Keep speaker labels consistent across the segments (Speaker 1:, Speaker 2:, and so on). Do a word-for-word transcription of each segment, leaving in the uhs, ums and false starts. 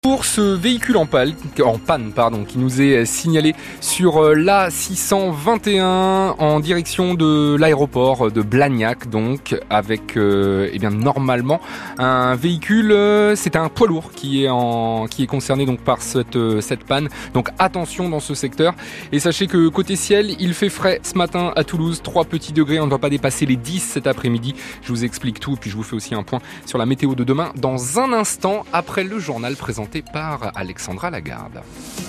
Speaker 1: Pour ce véhicule en, pal, en panne pardon, qui nous est signalé sur l'A six cent vingt et un en direction de l'aéroport de Blagnac, donc avec euh, eh bien normalement un véhicule, euh, c'est un poids lourd qui est en qui est concerné donc par cette euh, cette panne. Donc attention dans ce secteur et sachez que côté ciel, il fait frais ce matin à Toulouse, trois petits degrés, on ne va pas dépasser les dix cet après-midi. Je vous explique tout et puis je vous fais aussi un point sur la météo de demain dans un instant après le journal présenté par Alexandra Lagarde.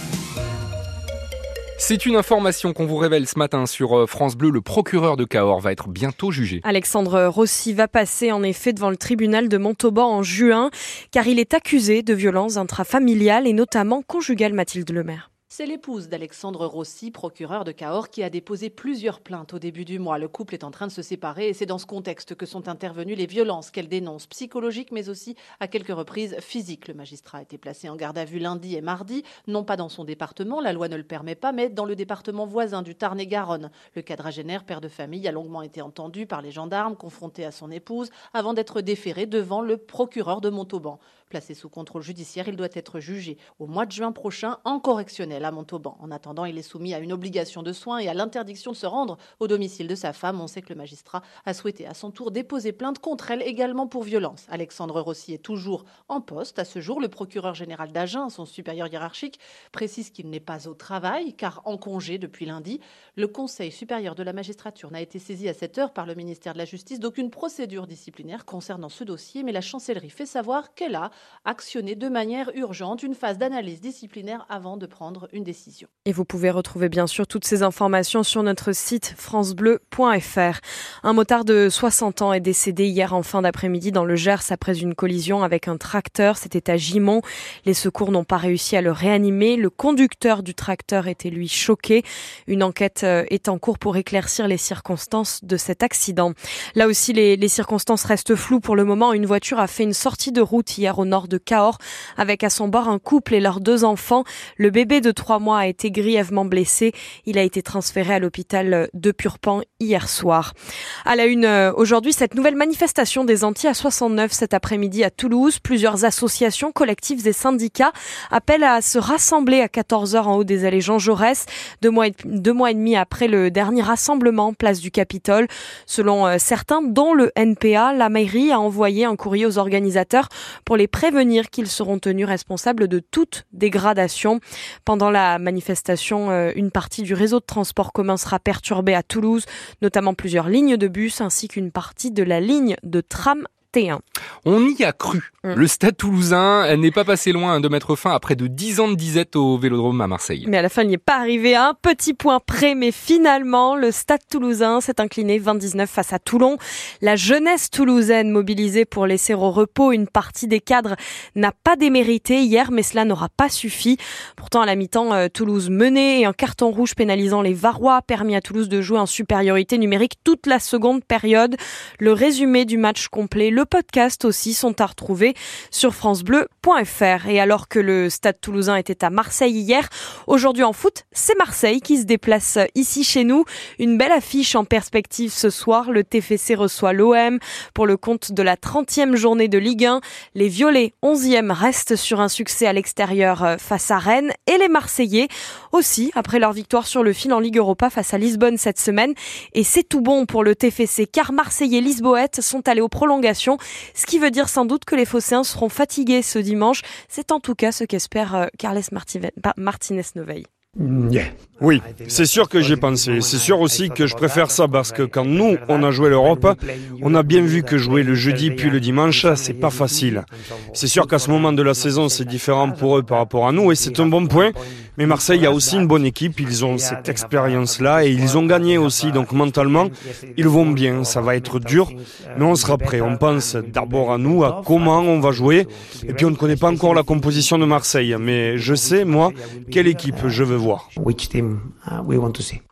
Speaker 1: C'est une information qu'on vous révèle ce matin sur France Bleu. Le procureur de Cahors va être bientôt jugé.
Speaker 2: Alexandre Rossi va passer en effet devant le tribunal de Montauban en juin, car il est accusé de violences intrafamiliales et notamment conjugales, Mathilde Lemaire.
Speaker 3: C'est l'épouse d'Alexandre Rossi, procureur de Cahors, qui a déposé plusieurs plaintes au début du mois. Le couple est en train de se séparer et c'est dans ce contexte que sont intervenues les violences qu'elle dénonce, psychologiques mais aussi à quelques reprises physiques. Le magistrat a été placé en garde à vue lundi et mardi, non pas dans son département, la loi ne le permet pas, mais dans le département voisin du Tarn-et-Garonne. Le quadragénaire, père de famille, a longuement été entendu par les gendarmes, confronté à son épouse, avant d'être déféré devant le procureur de Montauban. Placé sous contrôle judiciaire, il doit être jugé au mois de juin prochain en correctionnel à Montauban. En attendant, il est soumis à une obligation de soins et à l'interdiction de se rendre au domicile de sa femme. On sait que le magistrat a souhaité à son tour déposer plainte contre elle également pour violence. Alexandre Rossi est toujours en poste. À ce jour, le procureur général d'Agen, son supérieur hiérarchique, précise qu'il n'est pas au travail car en congé depuis lundi. Le Conseil supérieur de la magistrature n'a été saisi à cette heure par le ministère de la Justice d'aucune procédure disciplinaire concernant ce dossier, mais la chancellerie fait savoir qu'elle a actionné de manière urgente une phase d'analyse disciplinaire avant de prendre une décision.
Speaker 2: Et vous pouvez retrouver bien sûr toutes ces informations sur notre site francebleu point f r. Un motard de soixante ans est décédé hier en fin d'après-midi dans le Gers après une collision avec un tracteur. C'était à Gimont. Les secours n'ont pas réussi à le réanimer. Le conducteur du tracteur était lui choqué. Une enquête est en cours pour éclaircir les circonstances de cet accident. Là aussi, les, les circonstances restent floues pour le moment. Une voiture a fait une sortie de route hier au nord de Cahors avec à son bord un couple et leurs deux enfants. Le bébé de trois mois a été grièvement blessé. Il a été transféré à l'hôpital de Purpan hier soir. À la une aujourd'hui, cette nouvelle manifestation des Antilles à soixante-neuf cet après-midi à Toulouse. Plusieurs associations, collectifs et syndicats appellent à se rassembler à quatorze heures en haut des allées Jean Jaurès, deux mois et, deux mois et demi après le dernier rassemblement place du Capitole. Selon certains, dont le N P A, la mairie a envoyé un courrier aux organisateurs pour les prévenir qu'ils seront tenus responsables de toute dégradation. Pendant la manifestation, une partie du réseau de transport commun sera perturbée à Toulouse, notamment plusieurs lignes de bus ainsi qu'une partie de la ligne de tram T un.
Speaker 1: On y a cru. Mmh. Le Stade Toulousain n'est pas passé loin de mettre fin à près de dix ans de disette au Vélodrome à Marseille.
Speaker 2: Mais à la fin, il n'y est pas arrivé à un petit point près. Mais finalement, le Stade Toulousain s'est incliné vingt dix-neuf face à Toulon. La jeunesse toulousaine mobilisée pour laisser au repos une partie des cadres n'a pas démérité hier, mais cela n'aura pas suffi. Pourtant, à la mi-temps, Toulouse menait et un carton rouge pénalisant les Varois a permis à Toulouse de jouer en supériorité numérique toute la seconde période. Le résumé du match complet, le podcast aussi sont à retrouver sur francebleu point f r. Et alors que le Stade Toulousain était à Marseille hier, aujourd'hui en foot, c'est Marseille qui se déplace ici chez nous. Une belle affiche en perspective ce soir. Le T F C reçoit l'O M pour le compte de la trentième journée de Ligue un. Les Violets, onzième, restent sur un succès à l'extérieur face à Rennes. Et les Marseillais aussi, après leur victoire sur le fil en Ligue Europa face à Lisbonne cette semaine. Et c'est tout bon pour le T F C car Marseille et Lisboète sont allés aux prolongations. Ce qui veut dire sans doute que les Phocéens seront fatigués ce dimanche. C'est en tout cas ce qu'espère Carles Martinez-Noveil.
Speaker 4: Yeah. Oui, c'est sûr que j'ai pensé. C'est sûr aussi que je préfère ça parce que quand nous, on a joué l'Europe, on a bien vu que jouer le jeudi puis le dimanche, c'est pas facile. C'est sûr qu'à ce moment de la saison, c'est différent pour eux par rapport à nous et c'est un bon point. Mais Marseille a aussi une bonne équipe, ils ont cette expérience-là et ils ont gagné aussi. Donc mentalement, ils vont bien. Ça va être dur, mais on sera prêt. On pense d'abord à nous, à comment on va jouer. Et puis on ne connaît pas encore la composition de Marseille. Mais je sais, moi, quelle équipe je veux voir.
Speaker 2: Le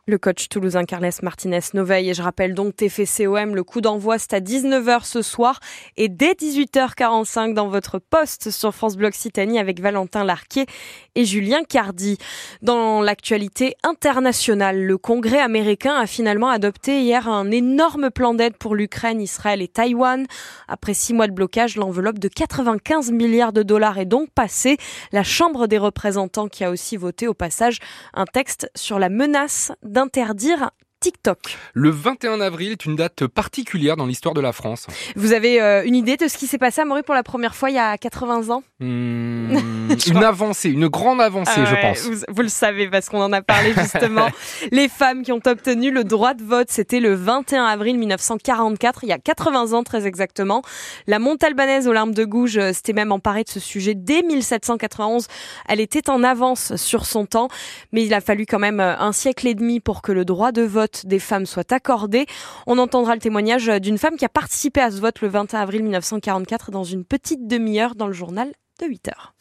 Speaker 2: Le coach toulousain Carles Martínez Novell. Et je rappelle donc T F C O M, le coup d'envoi c'est à dix-neuf heures ce soir et dès dix-huit heures quarante-cinq dans votre poste sur France Bleu Occitanie avec Valentin Larquier et Julien Cardi. Dans l'actualité internationale, le Congrès américain a finalement adopté hier un énorme plan d'aide pour l'Ukraine, Israël et Taïwan. Après six mois de blocage, l'enveloppe de quatre-vingt-quinze milliards de dollars est donc passée. La Chambre des représentants qui a aussi voté au passage un texte sur la menace d'interdire TikTok.
Speaker 1: Le vingt et un avril est une date particulière dans l'histoire de la France.
Speaker 2: Vous avez euh, une idée de ce qui s'est passé à Amaury pour la première fois il y a quatre-vingts ans?
Speaker 1: Mmh, Une avancée, une grande avancée,
Speaker 2: ah
Speaker 1: je
Speaker 2: ouais,
Speaker 1: pense.
Speaker 2: Vous, vous le savez parce qu'on en a parlé justement. Les femmes qui ont obtenu le droit de vote, c'était le vingt et un avril mille neuf cent quarante-quatre, il y a quatre-vingts ans très exactement. La Montalbanaise aux larmes de gouges s'était même emparée de ce sujet dès mille sept cent quatre-vingt-onze. Elle était en avance sur son temps, mais il a fallu quand même un siècle et demi pour que le droit de vote des femmes soit accordé. On entendra le témoignage d'une femme qui a participé à ce vote le vingt et un avril mille neuf cent quarante-quatre dans une petite demi-heure dans le journal de huit heures.